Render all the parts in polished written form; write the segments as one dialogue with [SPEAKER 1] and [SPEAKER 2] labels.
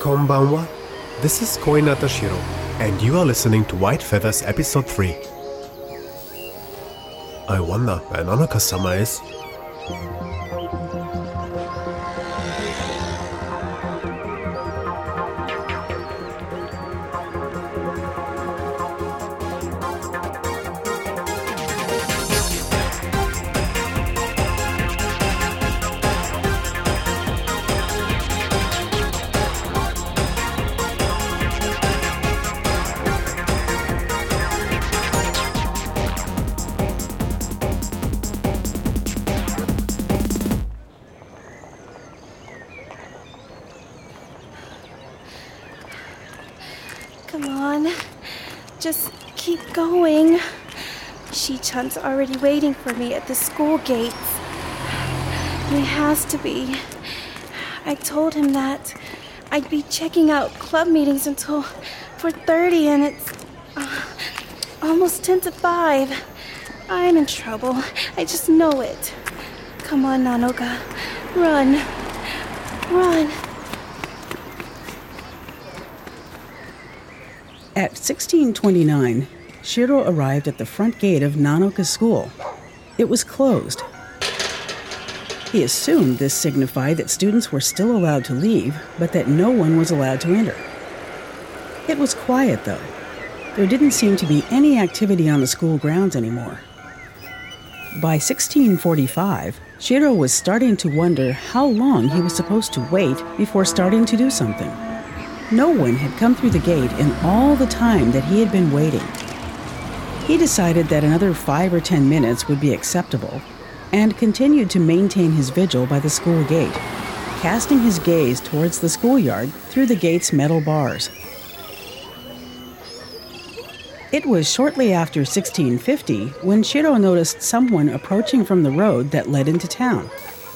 [SPEAKER 1] Konbanwa. This is Koinata Shiro, and you are listening to White Feathers Episode 3. I wonder where Nanoka-sama is.
[SPEAKER 2] Come on, just keep going. Shi-chan's already waiting for me at the school gates. He has to be. I told him that I'd be checking out club meetings until 4:30, and it's almost 10 to 5. I'm in trouble. I just know it. Come on, Nanoka. Run. Run.
[SPEAKER 3] At 16:29, Shiro arrived at the front gate of Nanoka's school. It was closed. He assumed this signified that students were still allowed to leave, but that no one was allowed to enter. It was quiet, though. There didn't seem to be any activity on the school grounds anymore. By 16:45, Shiro was starting to wonder how long he was supposed to wait before starting to do something. No one had come through the gate in all the time that he had been waiting. He decided that another 5 or 10 minutes would be acceptable and continued to maintain his vigil by the school gate, casting his gaze towards the schoolyard through the gate's metal bars. It was shortly after 16:50 when Shiro noticed someone approaching from the road that led into town.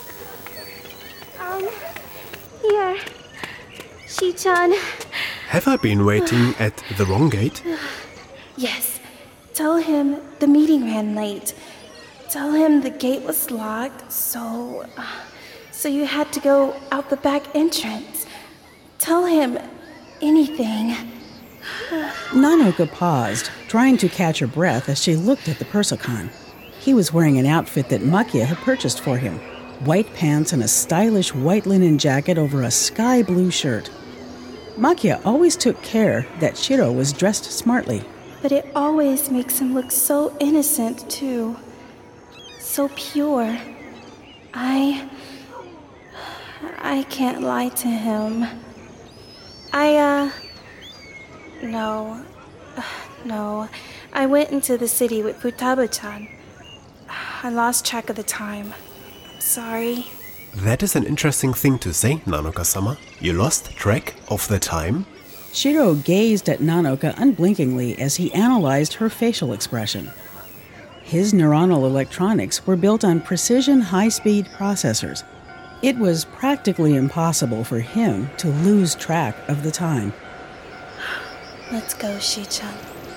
[SPEAKER 2] Here. Shi-chan.
[SPEAKER 1] Have I been waiting at the wrong gate?
[SPEAKER 2] Yes. Tell him the meeting ran late. Tell him the gate was locked, so you had to go out the back entrance. Tell him anything.
[SPEAKER 3] Nanoka paused, trying to catch her breath as she looked at the Persican. He was wearing an outfit that Makia had purchased for him. White pants and a stylish white linen jacket over a sky blue shirt. Makia always took care that Shiro was dressed smartly.
[SPEAKER 2] But it always makes him look so innocent, too. So pure. I can't lie to him. No. I went into the city with Futaba-chan. I lost track of the time. I'm sorry.
[SPEAKER 1] That is an interesting thing to say, Nanoka-sama. You lost track of the time?
[SPEAKER 3] Shiro gazed at Nanoka unblinkingly as he analyzed her facial expression. His neuronal electronics were built on precision high-speed processors. It was practically impossible for him to lose track of the time.
[SPEAKER 2] Let's go, Shi-chan.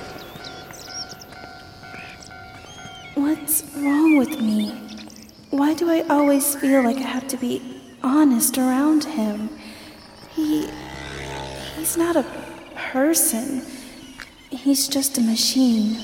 [SPEAKER 2] What's wrong with me? Why do I always feel like I have to be honest around him? He's not a person. He's just a machine.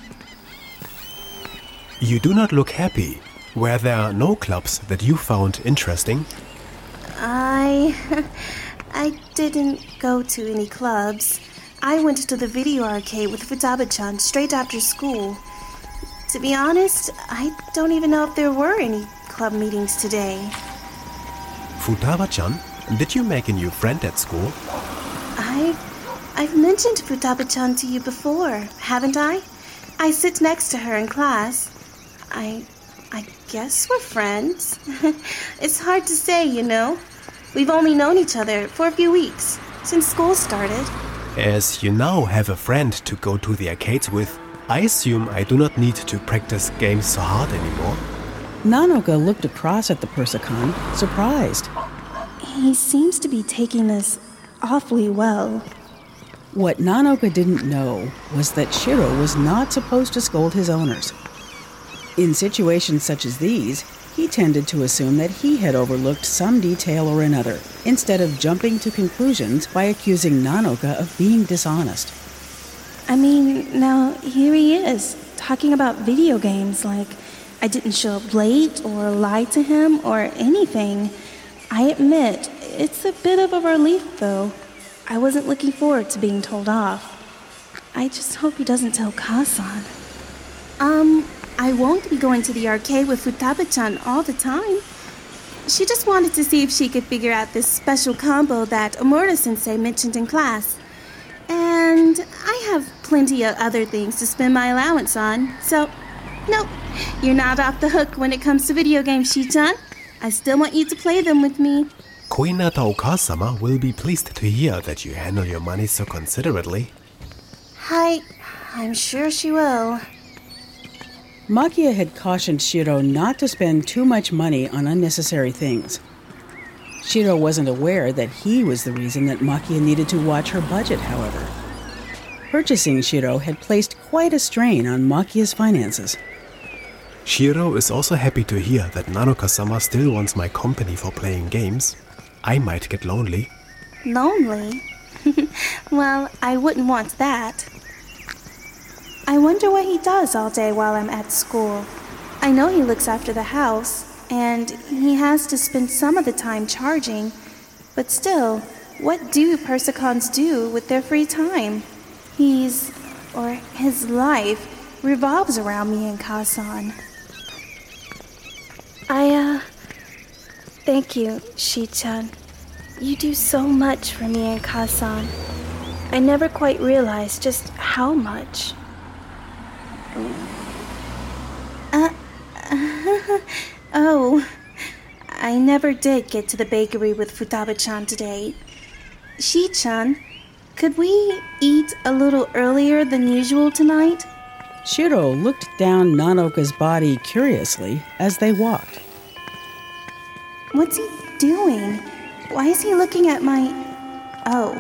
[SPEAKER 1] You do not look happy. Were there no clubs that you found interesting?
[SPEAKER 2] I didn't go to any clubs. I went to the video arcade with Futaba-chan straight after school. To be honest, I don't even know if there were any club meetings today.
[SPEAKER 1] Futaba-chan? Did you make a new friend at school?
[SPEAKER 2] I've mentioned Futaba-chan to you before, haven't I? I sit next to her in class. I guess we're friends. It's hard to say, you know. We've only known each other for a few weeks, since school started.
[SPEAKER 1] As you now have a friend to go to the arcades with, I assume I do not need to practice games so hard anymore.
[SPEAKER 3] Nanoka looked across at the Persican, surprised.
[SPEAKER 2] He seems to be taking this awfully well.
[SPEAKER 3] What Nanoka didn't know was that Shiro was not supposed to scold his owners. In situations such as these, He tended to assume that he had overlooked some detail or another, instead of jumping to conclusions by accusing Nanoka of being dishonest.
[SPEAKER 2] I mean, now here he is, talking about video games like I didn't show up late or lie to him or anything. I admit, it's a bit of a relief, though. I wasn't looking forward to being told off. I just hope he doesn't tell Ka-san. I won't be going to the arcade with Futaba-chan all the time. She just wanted to see if she could figure out this special combo that Omura-sensei mentioned in class. And I have plenty of other things to spend my allowance on, so nope, you're not off the hook when it comes to video games, Shi-chan. I still want you to play them with me.
[SPEAKER 1] Koinata Okasama will be pleased to hear that you handle your money so considerately.
[SPEAKER 2] I'm sure she will.
[SPEAKER 3] Makia had cautioned Shiro not to spend too much money on unnecessary things. Shiro wasn't aware that he was the reason that Makia needed to watch her budget, however. Purchasing Shiro had placed quite a strain on Makia's finances.
[SPEAKER 1] Shiro is also happy to hear that Nanoka-sama still wants my company for playing games. I might get lonely.
[SPEAKER 2] Lonely? Well, I wouldn't want that. I wonder what he does all day while I'm at school. I know he looks after the house, and he has to spend some of the time charging. But still, what do Persicons do with their free time? His life revolves around me and Ka-san. Thank you, Shi-chan. You do so much for me and Ka-san. I never quite realized just how much. Oh, I never did get to the bakery with Futaba-chan today. Shi-chan, could we eat a little earlier than usual tonight?
[SPEAKER 3] Shiro looked down Nanoka's body curiously as they walked.
[SPEAKER 2] What's he doing? Why is he looking at my... Oh,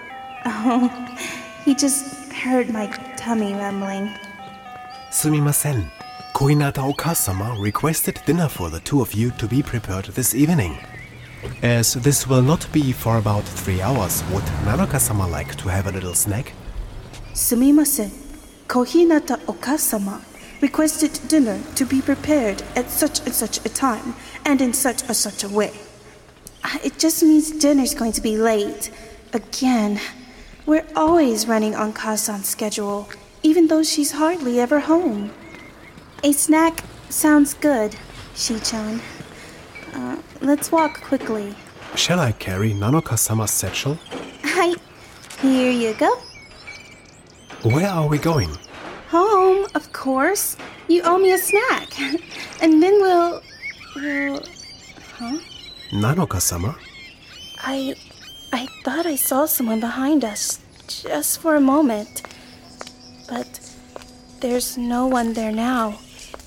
[SPEAKER 2] he just heard my tummy rumbling.
[SPEAKER 1] Sumimasen. Koinata Okasama requested dinner for the two of you to be prepared this evening. As this will not be for about 3 hours, would Nanoka-sama like to have a little snack?
[SPEAKER 2] Sumimasen. Kohinata Okasama requested dinner to be prepared at such and such a time and in such a way. It just means dinner's going to be late. Again. We're always running on Ka-san's schedule, even though she's hardly ever home. A snack sounds good, Shi-chan. Let's walk quickly.
[SPEAKER 1] Shall I carry Nanoka-sama's satchel?
[SPEAKER 2] Hi. Here you go.
[SPEAKER 1] Where are we going?
[SPEAKER 2] Home, of course. You owe me a snack. And then we'll... Huh?
[SPEAKER 1] Nanoka-sama?
[SPEAKER 2] I thought I saw someone behind us, just for a moment. But there's no one there now.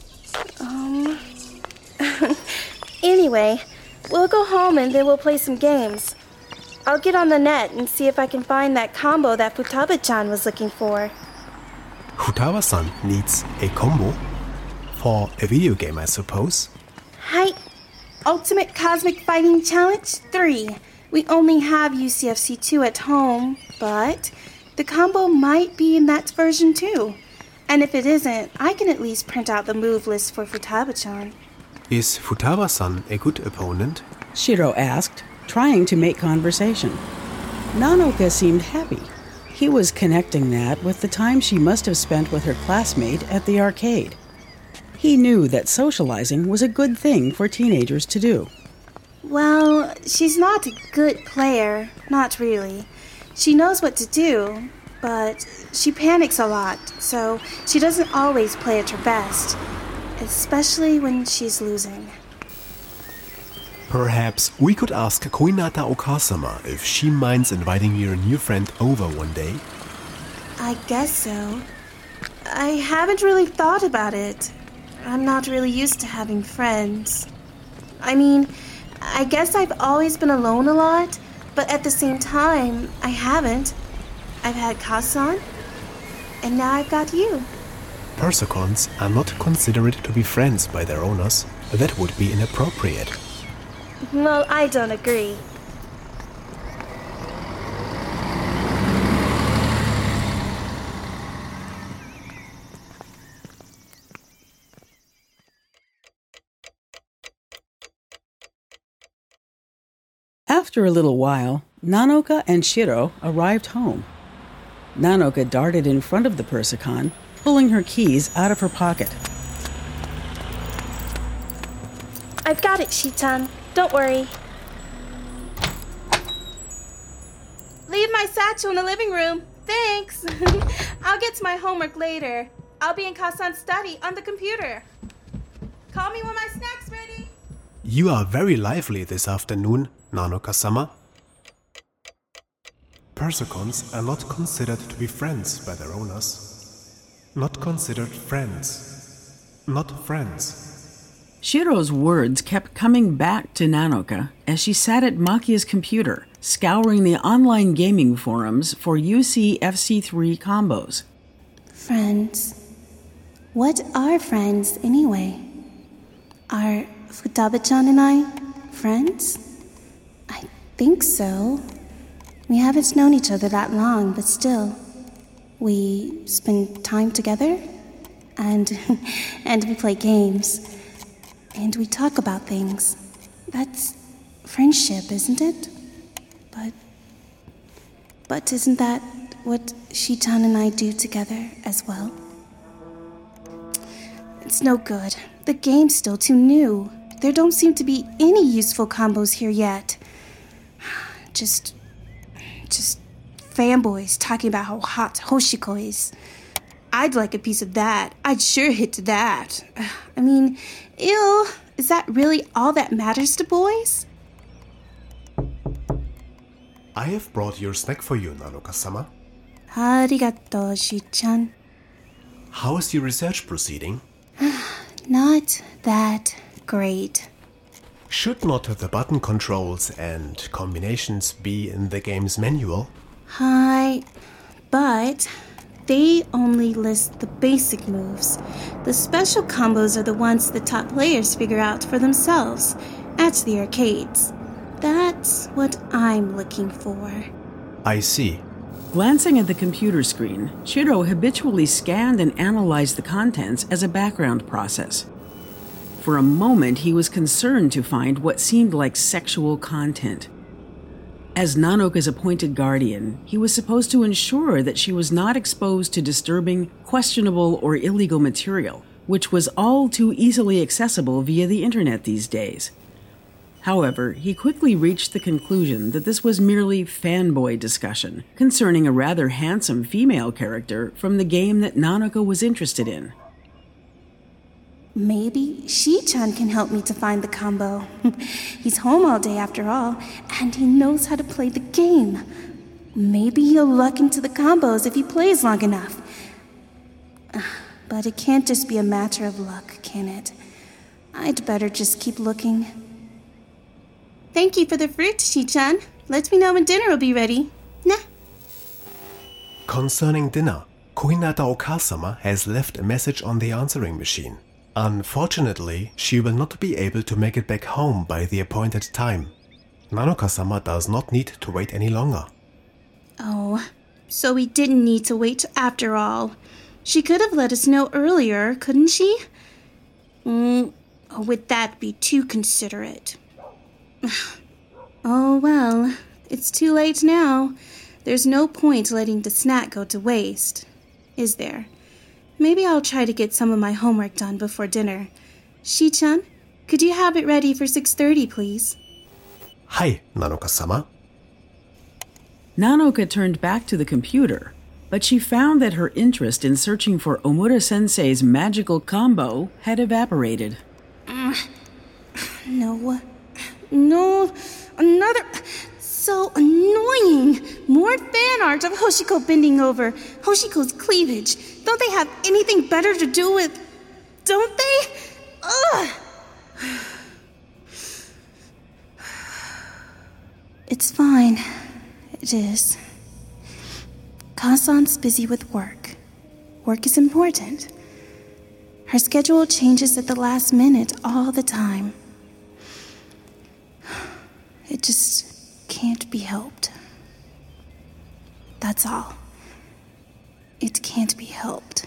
[SPEAKER 2] Anyway, we'll go home and then we'll play some games. I'll get on the net and see if I can find that combo that Futaba-chan was looking for.
[SPEAKER 1] Futaba-san needs a combo? For a video game, I suppose?
[SPEAKER 2] Hi. Ultimate Cosmic Fighting Challenge 3. We only have UCFC 2 at home, but the combo might be in that version too. And if it isn't, I can at least print out the move list for Futaba-chan.
[SPEAKER 1] Is Futaba-san a good opponent?
[SPEAKER 3] Shiro asked, trying to make conversation. Nanoka seemed happy. He was connecting that with the time she must have spent with her classmate at the arcade. He knew that socializing was a good thing for teenagers to do.
[SPEAKER 2] Well, she's not a good player, not really. She knows what to do, but she panics a lot, so she doesn't always play at her best, especially when she's losing.
[SPEAKER 1] Perhaps we could ask Koinata Okasama if she minds inviting your new friend over one day.
[SPEAKER 2] I guess so. I haven't really thought about it. I'm not really used to having friends. I mean, I guess I've always been alone a lot, but at the same time, I haven't. I've had Ka-san, and now I've got you.
[SPEAKER 1] Persicons are not considered to be friends by their owners. That would be inappropriate.
[SPEAKER 2] Well, I don't agree.
[SPEAKER 3] After a little while, Nanoka and Shiro arrived home. Nanoka darted in front of the Persicon, pulling her keys out of her pocket.
[SPEAKER 2] I've got it, Shi-chan. Don't worry. Leave my satchel in the living room. Thanks. I'll get to my homework later. I'll be in Kasan's study on the computer. Call me when my snack's ready.
[SPEAKER 1] You are very lively this afternoon, Nanoka-sama. Persicons are not considered to be friends by their owners. Not considered friends. Not friends.
[SPEAKER 3] Shiro's words kept coming back to Nanoka as she sat at Makia's computer, scouring the online gaming forums for UC-FC3 combos.
[SPEAKER 2] Friends. What are friends, anyway? Are Futaba-chan and I friends? I think so. We haven't known each other that long, but still. We spend time together, and we play games. And we talk about things. That's friendship, isn't it? But isn't that what Shi-chan and I do together as well? It's no good. The game's still too new. There don't seem to be any useful combos here yet. Just fanboys talking about how hot Hoshiko is. I'd like a piece of that. I'd sure hit to that. I mean, ew, is that really all that matters to boys?
[SPEAKER 1] I have brought your snack for you, Nanoka-sama.
[SPEAKER 2] Arigato, Shi-chan.
[SPEAKER 1] How is your research proceeding?
[SPEAKER 2] Not that great.
[SPEAKER 1] Should not the button controls and combinations be in the game's manual?
[SPEAKER 2] Hi, but they only list the basic moves. The special combos are the ones the top players figure out for themselves at the arcades. That's what I'm looking for.
[SPEAKER 1] I see.
[SPEAKER 3] Glancing at the computer screen, Shiro habitually scanned and analyzed the contents as a background process. For a moment, he was concerned to find what seemed like sexual content. As Nanoka's appointed guardian, he was supposed to ensure that she was not exposed to disturbing, questionable, or illegal material, which was all too easily accessible via the internet these days. However, he quickly reached the conclusion that this was merely fanboy discussion concerning a rather handsome female character from the game that Nanoka was interested in.
[SPEAKER 2] Maybe Shi-chan can help me to find the combo. He's home all day after all, and he knows how to play the game. Maybe he'll luck into the combos if he plays long enough. But it can't just be a matter of luck, can it? I'd better just keep looking. Thank you for the fruit, Shi-chan. Let me know when dinner will be ready. Nah.
[SPEAKER 1] Concerning dinner, Kohinata Okasama has left a message on the answering machine. Unfortunately, she will not be able to make it back home by the appointed time. Nanoka-sama does not need to wait any longer.
[SPEAKER 2] Oh, so we didn't need to wait after all. She could have let us know earlier, couldn't she? Would that be too considerate? Oh well, it's too late now. There's no point letting the snack go to waste, is there? Maybe I'll try to get some of my homework done before dinner. Shi-chan, could you have it ready for 6:30, please?
[SPEAKER 1] Hi, Nanoka-sama.
[SPEAKER 3] Nanoka turned back to the computer, but she found that her interest in searching for Omura-sensei's magical combo had evaporated.
[SPEAKER 2] No, another... So annoying! More fan art of Hoshiko bending over, Hoshiko's cleavage. Don't they have anything better to do with... Don't they? Ugh! It's fine. It is. Kasan's busy with work. Work is important. Her schedule changes at the last minute all the time. It just can't be helped. That's all. It can't be helped.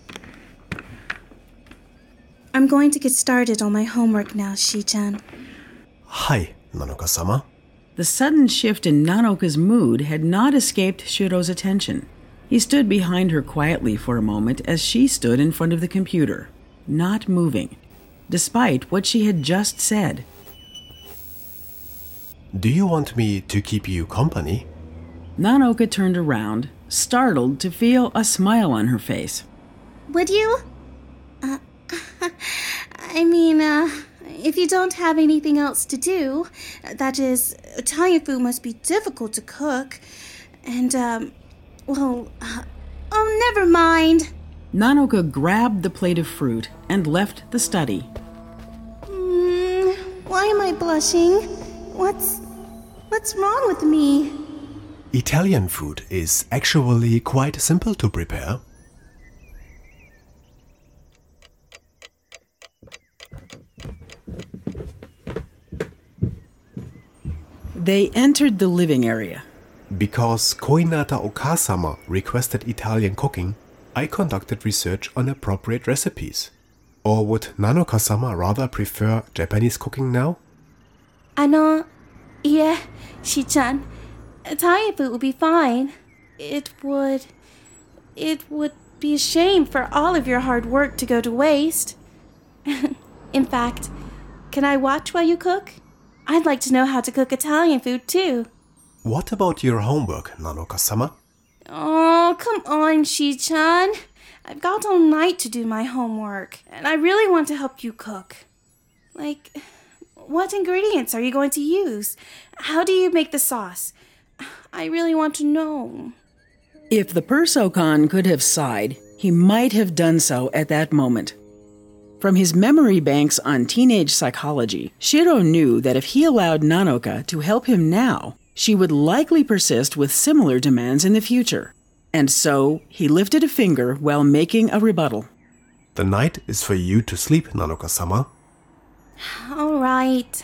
[SPEAKER 2] I'm going to get started on my homework now, Shi-chan.
[SPEAKER 1] Hi, Nanoka-sama.
[SPEAKER 3] The sudden shift in Nanoka's mood had not escaped Shiro's attention. He stood behind her quietly for a moment as she stood in front of the computer, not moving, despite what she had just said.
[SPEAKER 1] Do you want me to keep you company?
[SPEAKER 3] Nanoka turned around, startled to feel a smile on her face.
[SPEAKER 2] Would you? If you don't have anything else to do, that is, Italian food must be difficult to cook. And, never mind.
[SPEAKER 3] Nanoka grabbed the plate of fruit and left the study.
[SPEAKER 2] Why am I blushing? What's wrong with me?
[SPEAKER 1] Italian food is actually quite simple to prepare.
[SPEAKER 3] They entered the living area.
[SPEAKER 1] Because Koinata Okasama requested Italian cooking, I conducted research on appropriate recipes. Or would Nanoka-sama rather prefer Japanese cooking now?
[SPEAKER 2] Yeah, Shi-chan. Italian food would be fine. It would be a shame for all of your hard work to go to waste. In fact, can I watch while you cook? I'd like to know how to cook Italian food too.
[SPEAKER 1] What about your homework, Nanoka-sama?
[SPEAKER 2] Oh, come on, Shi-chan. I've got all night to do my homework, and I really want to help you cook. Like, what ingredients are you going to use? How do you make the sauce? I really want to know.
[SPEAKER 3] If the Perso-kan could have sighed, he might have done so at that moment. From his memory banks on teenage psychology, Shiro knew that if he allowed Nanoka to help him now, she would likely persist with similar demands in the future. And so, he lifted a finger while making a rebuttal.
[SPEAKER 1] The night is for you to sleep, Nanoka-sama.
[SPEAKER 2] All right.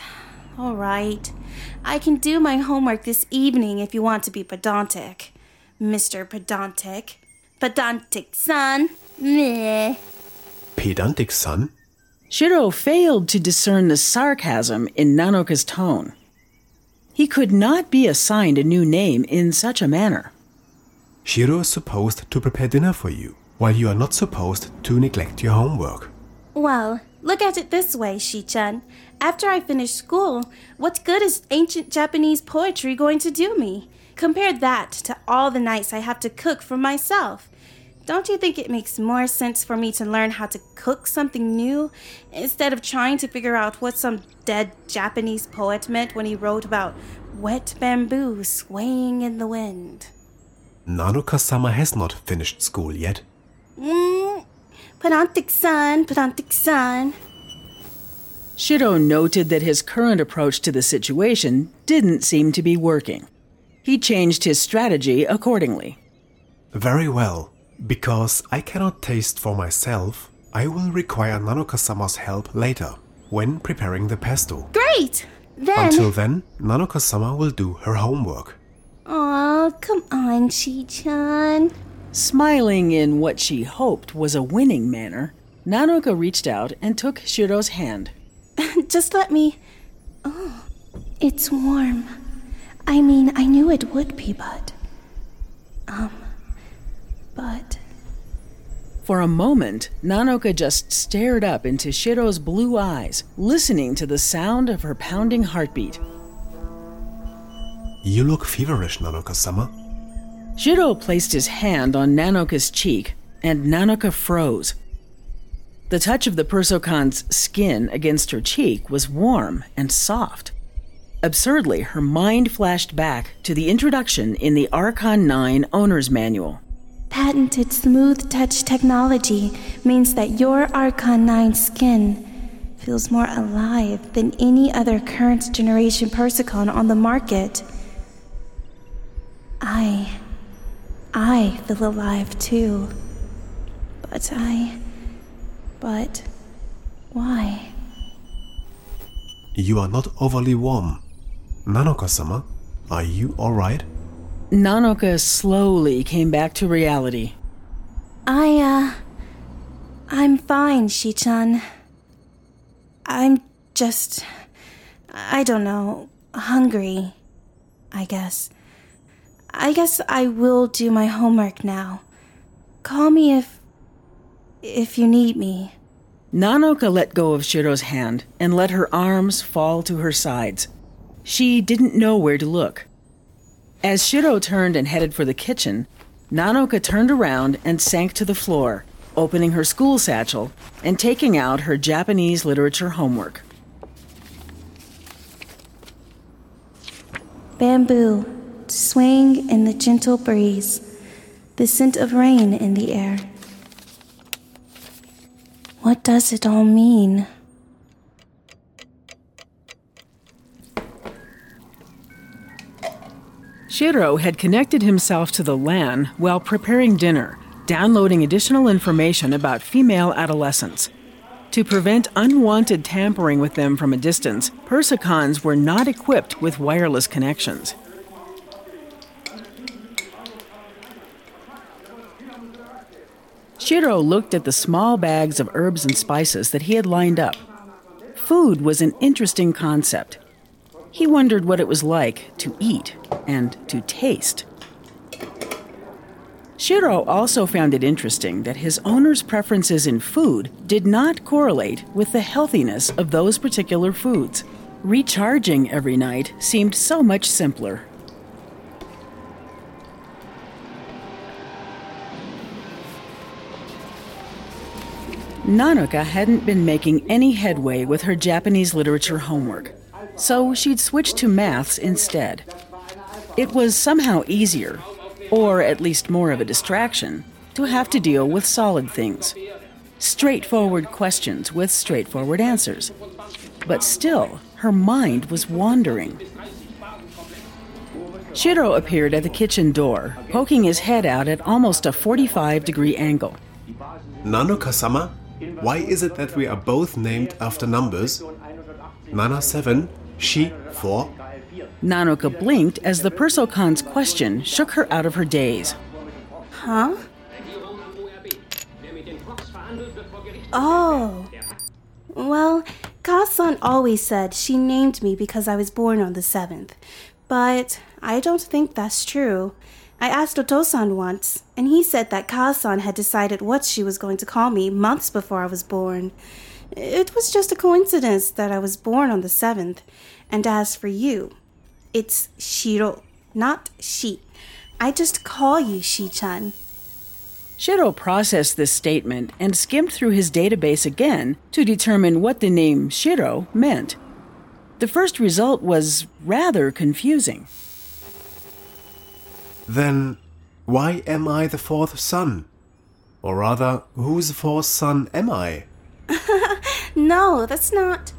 [SPEAKER 2] I can do my homework this evening if you want to be pedantic. Mr. Pedantic. Pedantic-san. Meh.
[SPEAKER 1] Pedantic son?
[SPEAKER 3] Shiro failed to discern the sarcasm in Nanoka's tone. He could not be assigned a new name in such a manner.
[SPEAKER 1] Shiro is supposed to prepare dinner for you, while you are not supposed to neglect your homework.
[SPEAKER 2] Well, look at it this way, Shi-chan. After I finish school, what good is ancient Japanese poetry going to do me? Compare that to all the nights I have to cook for myself. Don't you think it makes more sense for me to learn how to cook something new instead of trying to figure out what some dead Japanese poet meant when he wrote about wet bamboo swaying in the wind?
[SPEAKER 1] Nanoka-sama has not finished school yet.
[SPEAKER 2] Pedantic-san.
[SPEAKER 3] Shiro noted that his current approach to the situation didn't seem to be working. He changed his strategy accordingly.
[SPEAKER 1] Very well. Because I cannot taste for myself, I will require Nanoka-sama's help later, when preparing the pesto.
[SPEAKER 2] Great!
[SPEAKER 1] Until then, Nanoka-sama will do her homework.
[SPEAKER 2] Aw, come on, Shi-chan.
[SPEAKER 3] Smiling in what she hoped was a winning manner, Nanoka reached out and took Shiro's hand.
[SPEAKER 2] Just let me... Oh, it's warm. I mean, I knew it would be, but...
[SPEAKER 3] For a moment, Nanoka just stared up into Shiro's blue eyes, listening to the sound of her pounding heartbeat.
[SPEAKER 1] You look feverish, Nanoka-sama.
[SPEAKER 3] Shiro placed his hand on Nanoka's cheek, and Nanoka froze. The touch of the Perso-kan's skin against her cheek was warm and soft. Absurdly, her mind flashed back to the introduction in the Archon 9 Owner's Manual.
[SPEAKER 2] Patented smooth touch technology means that your Archon 9 skin feels more alive than any other current generation Persicon on the market. I feel alive too. But But why?
[SPEAKER 1] You are not overly warm. Nanoka-sama, are you alright?
[SPEAKER 3] Nanoka slowly came back to reality.
[SPEAKER 2] I'm fine, Shi-chan. I'm just, I don't know, hungry, I guess. I guess I will do my homework now. Call me if you need me.
[SPEAKER 3] Nanoka let go of Shiro's hand and let her arms fall to her sides. She didn't know where to look. As Shiro turned and headed for the kitchen, Nanoka turned around and sank to the floor, opening her school satchel and taking out her Japanese literature homework.
[SPEAKER 2] Bamboo, swaying in the gentle breeze, the scent of rain in the air. What does it all mean?
[SPEAKER 3] Shiro had connected himself to the LAN while preparing dinner, downloading additional information about female adolescents. To prevent unwanted tampering with them from a distance, Persicons were not equipped with wireless connections. Shiro looked at the small bags of herbs and spices that he had lined up. Food was an interesting concept. He wondered what it was like to eat and to taste. Shiro also found it interesting that his owner's preferences in food did not correlate with the healthiness of those particular foods. Recharging every night seemed so much simpler. Nanoka hadn't been making any headway with her Japanese literature homework, so she'd switched to maths instead. It was somehow easier, or at least more of a distraction, to have to deal with solid things. Straightforward questions with straightforward answers. But still, her mind was wandering. Shiro appeared at the kitchen door, poking his head out at almost a 45-degree angle.
[SPEAKER 1] Nanoka-sama, why is it that we are both named after numbers? Nana 7, Shi 4.
[SPEAKER 3] Nanoka blinked as the Persocon's question shook her out of her daze.
[SPEAKER 2] Huh? Oh. Well, Ka-san always said she named me because I was born on the 7th. But I don't think that's true. I asked Oto-san once, and he said that Ka-san had decided what she was going to call me months before I was born. It was just a coincidence that I was born on the 7th. And as for you, it's Shiro, not Shi. I just call you Shi-chan.
[SPEAKER 3] Shiro processed this statement and skimmed through his database again to determine what the name Shiro meant. The first result was rather confusing.
[SPEAKER 1] Then, why am I the fourth son? Or rather, whose fourth son am I?
[SPEAKER 2] No, that's not...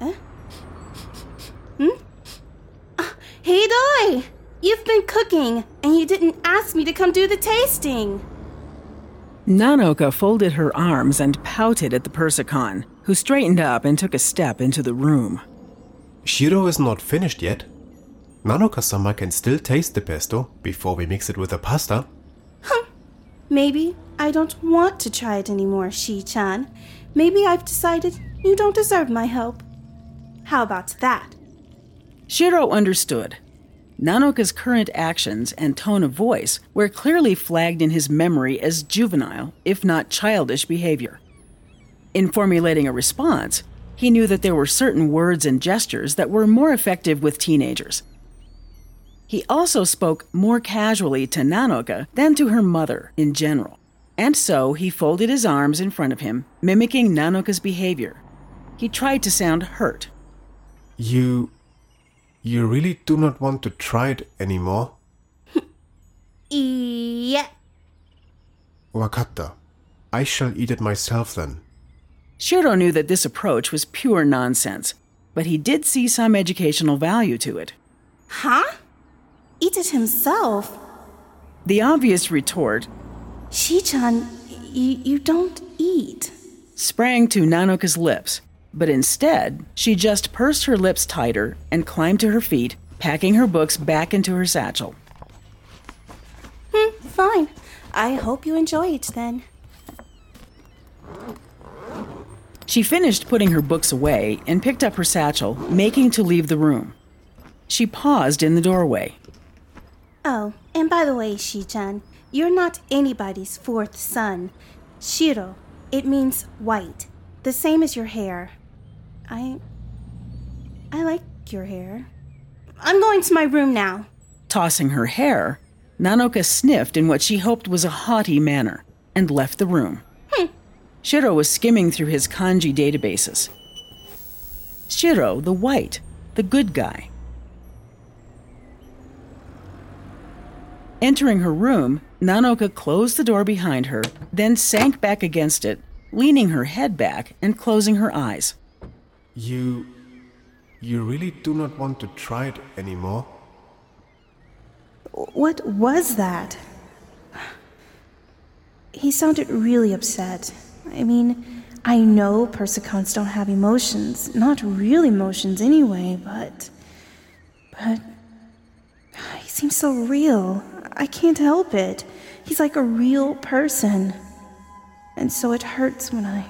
[SPEAKER 2] Hey, Doi! You've been cooking, and you didn't ask me to come do the tasting.
[SPEAKER 3] Nanoka folded her arms and pouted at the Persicon, who straightened up and took a step into the room.
[SPEAKER 1] Shiro is not finished yet. Nanoka-sama can still taste the pesto before we mix it with the pasta.
[SPEAKER 2] Maybe I don't want to try it anymore, Shi-chan. Maybe I've decided you don't deserve my help. How about that?
[SPEAKER 3] Shiro understood. Nanoka's current actions and tone of voice were clearly flagged in his memory as juvenile, if not childish, behavior. In formulating a response, he knew that there were certain words and gestures that were more effective with teenagers. He also spoke more casually to Nanoka than to her mother in general, and so he folded his arms in front of him, mimicking Nanoka's behavior. He tried to sound hurt.
[SPEAKER 1] You really do not want to try it anymore?
[SPEAKER 2] Yeah.
[SPEAKER 1] Wakatta. I shall eat it myself then.
[SPEAKER 3] Shiro knew that this approach was pure nonsense, but he did see some educational value to it.
[SPEAKER 2] Huh? Eat it himself?
[SPEAKER 3] The obvious retort,
[SPEAKER 2] Shi-chan, you don't eat.
[SPEAKER 3] sprang to Nanoka's lips, but instead, she just pursed her lips tighter and climbed to her feet, packing her books back into her satchel.
[SPEAKER 2] Fine. I hope you enjoy it then.
[SPEAKER 3] She finished putting her books away and picked up her satchel, making to leave the room. She paused in the doorway.
[SPEAKER 2] Oh, and by the way, Shi-chan, you're not anybody's fourth son. Shiro, it means white, the same as your hair. I like your hair. I'm going to my room now.
[SPEAKER 3] Tossing her hair, Nanoka sniffed in what she hoped was a haughty manner and left the room. Shiro was skimming through his kanji databases. Shiro, the white, the good guy. Entering her room, Nanoka closed the door behind her, then sank back against it, leaning her head back and closing her eyes.
[SPEAKER 1] You really do not want to try it anymore?
[SPEAKER 2] What was that? He sounded really upset. I mean, I know Persicons don't have emotions, not real emotions anyway, but he seems so real. I can't help it. He's like a real person. And so it hurts when I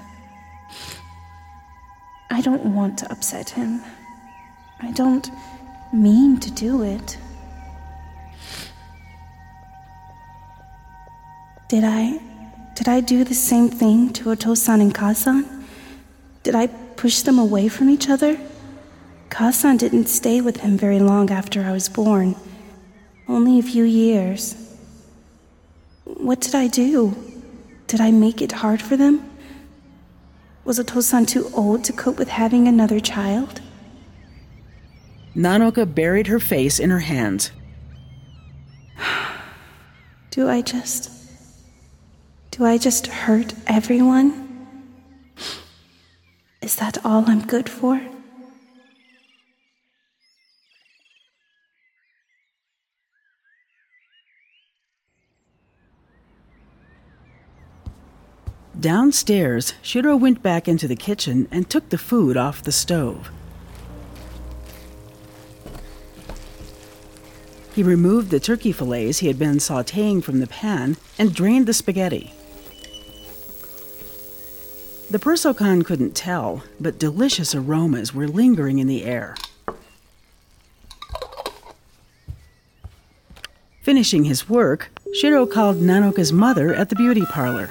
[SPEAKER 2] don't want to upset him. I don't mean to do it. Did I do the same thing to Oto-san and Ka-san? Did I push them away from each other? Ka-san didn't stay with him very long after I was born. Only a few years. What did I do? Did I make it hard for them? Was Oto-san too old to cope with having another child?
[SPEAKER 3] Nanoka buried her face in her hands.
[SPEAKER 2] Do I just hurt everyone? Is that all I'm good for?
[SPEAKER 3] Downstairs, Shiro went back into the kitchen and took the food off the stove. He removed the turkey fillets he had been sautéing from the pan and drained the spaghetti. The Persocon couldn't tell, but delicious aromas were lingering in the air. Finishing his work, Shiro called Nanoka's mother at the beauty parlor.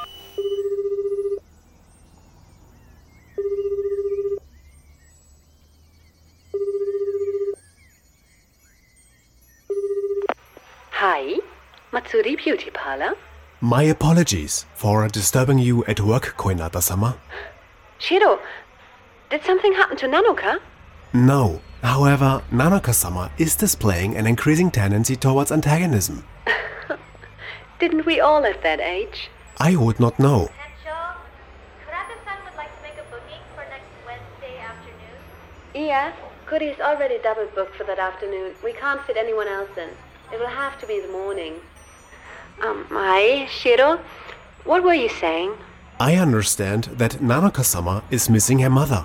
[SPEAKER 4] Hi, Matsuri Beauty Parlor.
[SPEAKER 1] My apologies for disturbing you at work, Koinata-sama.
[SPEAKER 4] Shiro, did something happen to Nanoka?
[SPEAKER 1] No. However, Nanoka-sama is displaying an increasing tendency towards antagonism.
[SPEAKER 4] Didn't we all at that age?
[SPEAKER 1] I would not know.
[SPEAKER 5] Hensho, Kurata-san would like to make a booking for next Wednesday afternoon.
[SPEAKER 4] Yeah, Kuri's already double booked for that afternoon. We can't fit anyone else in. It will have to be the morning. Hi, Shiro. What were you saying?
[SPEAKER 1] I understand that Nanoka-sama is missing her mother.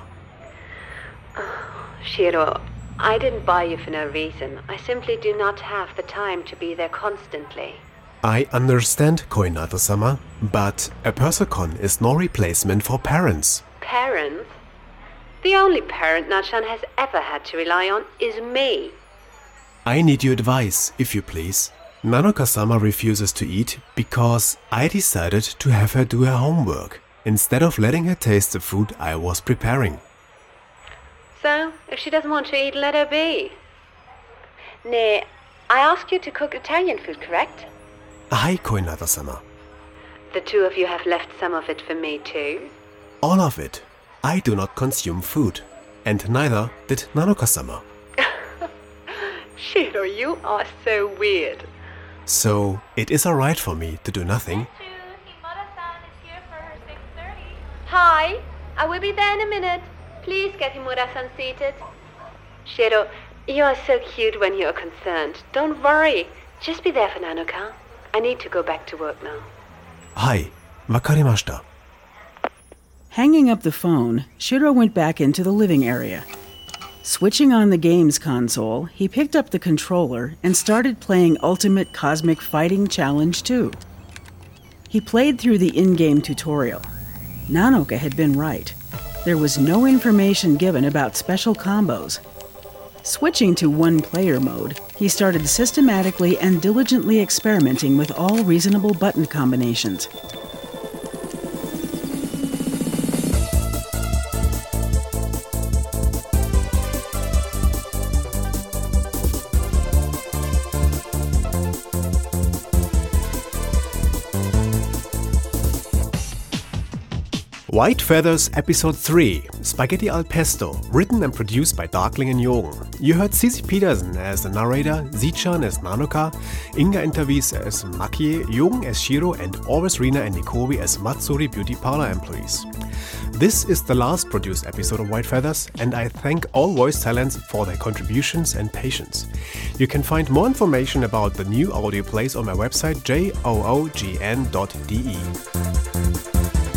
[SPEAKER 4] Shiro, I didn't buy you for no reason. I simply do not have the time to be there constantly.
[SPEAKER 1] I understand, Koinata-sama, but a Persocon is no replacement for parents.
[SPEAKER 4] Parents? The only parent Nachan has ever had to rely on is me.
[SPEAKER 1] I need your advice, if you please. Nanoka-sama refuses to eat because I decided to have her do her homework instead of letting her taste the food I was preparing.
[SPEAKER 4] So, if she doesn't want to eat, let her be. Nay, I asked you to cook Italian food, correct?
[SPEAKER 1] Hi, Koinata-sama.
[SPEAKER 4] The two of you have left some of it for me too.
[SPEAKER 1] All of it. I do not consume food, and neither did Nanoka-sama.
[SPEAKER 4] Shiro, you are so weird.
[SPEAKER 1] So, it is alright for me to do nothing.
[SPEAKER 5] Himura-san is here for her 6:30.
[SPEAKER 4] Hi, I will be there in a minute. Please get Himura-san seated. Shiro, you are so cute when you are concerned. Don't worry. Just be there for Nanoka. I need to go back to work now.
[SPEAKER 1] Hi, wakarimashita.
[SPEAKER 3] Hanging up the phone, Shiro went back into the living area. Switching on the games console, he picked up the controller and started playing Ultimate Cosmic Fighting Challenge 2. He played through the in-game tutorial. Nanoka had been right. There was no information given about special combos. Switching to one-player mode, he started systematically and diligently experimenting with all reasonable button combinations.
[SPEAKER 1] White Feathers Episode 3, Spaghetti al Pesto, written and produced by Darkling and Jorgen. You heard Cici Peterson as the narrator, Zichan as Nanoka, Inga Intervies as Makie, Jorgen as Shiro, and Orvis, Rina, and Nikobi as Matsuri Beauty Parlor employees. This is the last produced episode of White Feathers, and I thank all voice talents for their contributions and patience. You can find more information about the new audio plays on my website joogn.de.